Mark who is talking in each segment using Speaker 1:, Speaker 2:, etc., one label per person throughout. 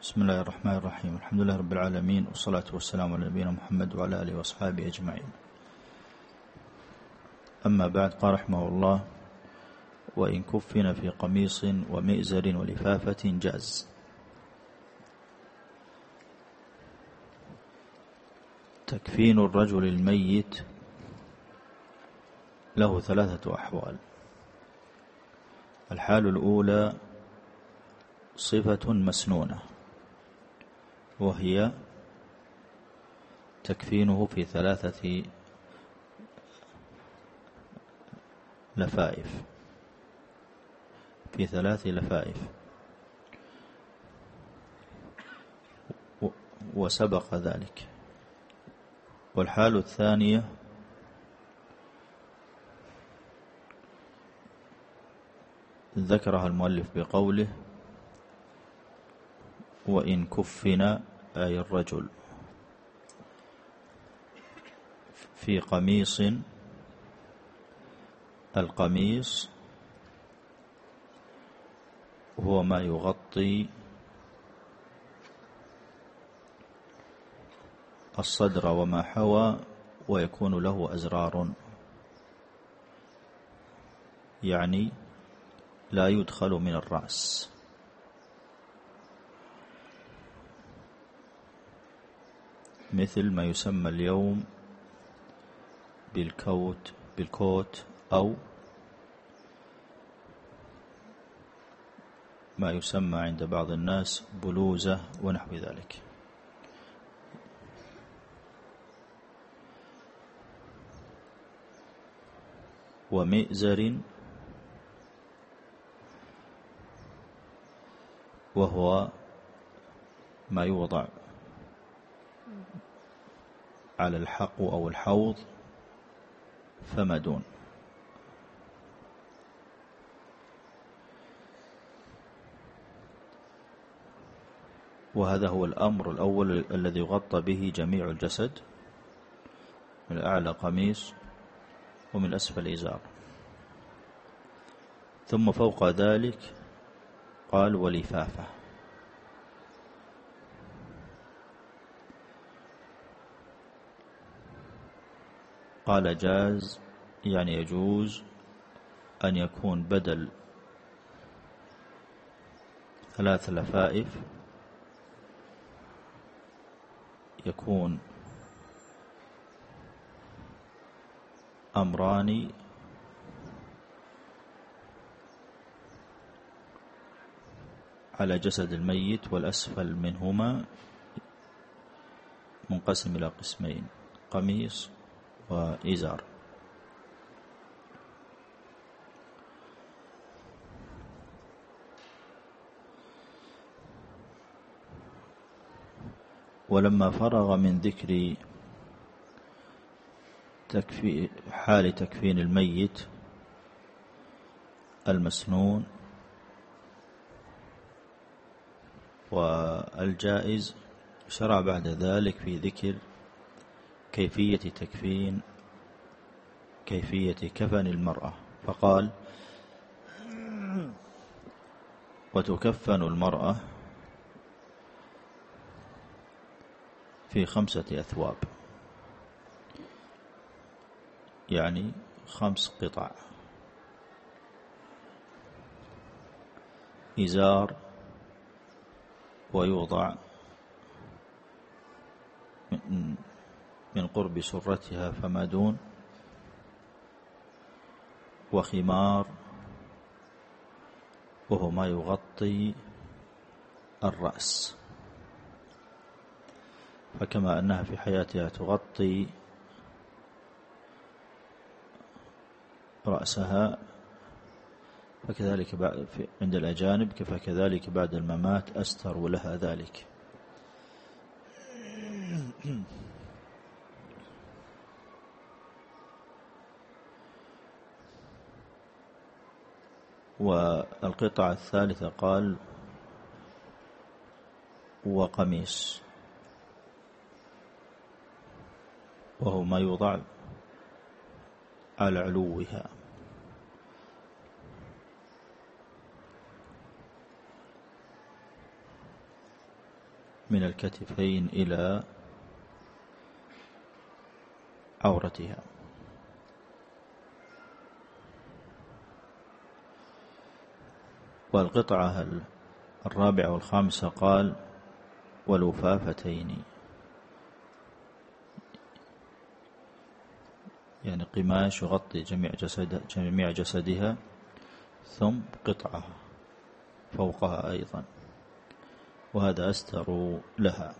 Speaker 1: بسم الله الرحمن الرحيم. الحمد لله رب العالمين، والصلاة والسلام على نبينا محمد وعلى آله وأصحابه أجمعين. أما بعد، قال رحمه الله: وإن كفن في قميص ومئزر ولفافة جاز. تكفين الرجل الميت له ثلاثة أحوال. الحال الأولى صفة مسنونة، وهي تكفينه في ثلاث لفائف، وسبق ذلك. والحال الثانية ذكرها المؤلف بقوله: وإن كفن، أي الرجل، في قميص. القميص هو ما يغطي الصدر وما حوى، ويكون له أزرار، يعني لا يدخل من الرأس، مثل ما يسمى اليوم بالكوت أو ما يسمى عند بعض الناس بلوزة ونحو ذلك. ومئزر، وهو ما يوضع على الحقو أو الحوض فما دون. وهذا هو الأمر الأول الذي يغطى به جميع الجسد، من أعلى قميص ومن أسفل إزار. ثم فوق ذلك قال: ولفافة. قال: جاز، يعني يجوز أن يكون بدل 3 لفائف يكون أمران على جسد الميت، والأسفل منهما منقسم إلى قسمين: قميص وإزار. ولما فرغ من ذكر حال تكفين الميت المسنون والجائز، شرع بعد ذلك في ذكر كيفية كفن المرأة، فقال: وتكفن المرأة في 5 أثواب، يعني 5 قطع: إزار، ويوضع من قرب سرتها فما دون، وخمار، وهو ما يغطي الرأس، فكما أنها في حياتها تغطي رأسها، فكذلك عند الأجانب، فكذلك بعد الممات أستر لها ذلك. والقطعة الثالثة قال: وقميص، وهو ما يوضع على علوها. من الكتفين إلى عورتها. والقطعة الرابعة والخامسة قال والوفافتين، يعني قماش يغطي جميع جسدها ثم قطعة فوقها أيضا، وهذا أستر لها.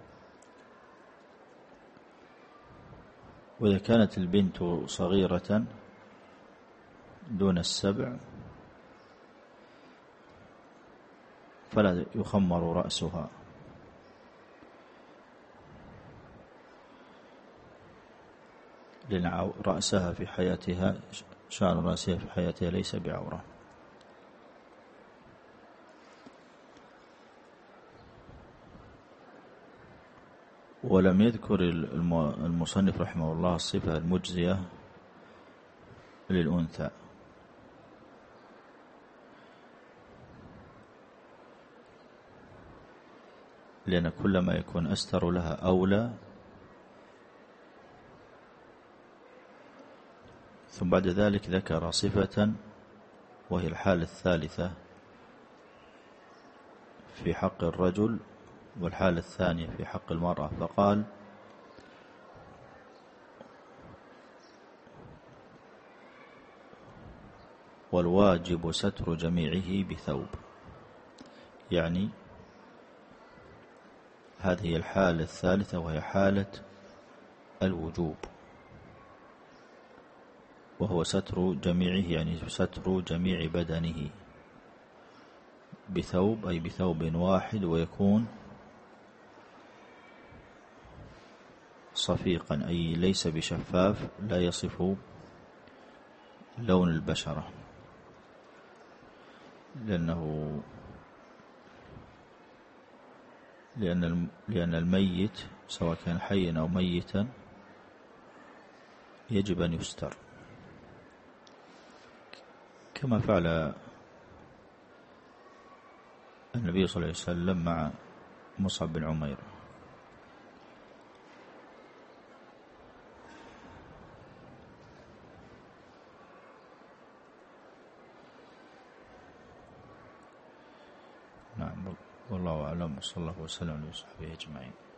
Speaker 1: وإذا كانت البنت صغيرة دون السبع فلا يخمر رأسها، لأن رأسها في حياتها، شعر رأسها في حياتها ليس بعورة. ولم يذكر المصنف رحمه الله الصفة المجزية للأنثى، لأن كل ما يكون أستر لها أولى. ثم بعد ذلك ذكر صفة وهي الحالة الثالثة في حق الرجل والحالة الثانية في حق المرأة، فقال والواجب ستر جميعه بثوب، يعني هذه الحالة الثالثة وهي حالة الوجوب، وهو ستر جميعه يعني ستر جميع بدنه بثوب، أي بثوب واحد، ويكون صفيقا أي ليس بشفاف لا يصف لون البشرة، لأن الميت سواء كان حيا أو ميتا يجب أن يستر، كما فعل النبي صلى الله عليه وسلم مع مصعب بن عمير. نعم، والله أعلم، وصلى الله وسلم على وصحبه أجمعين.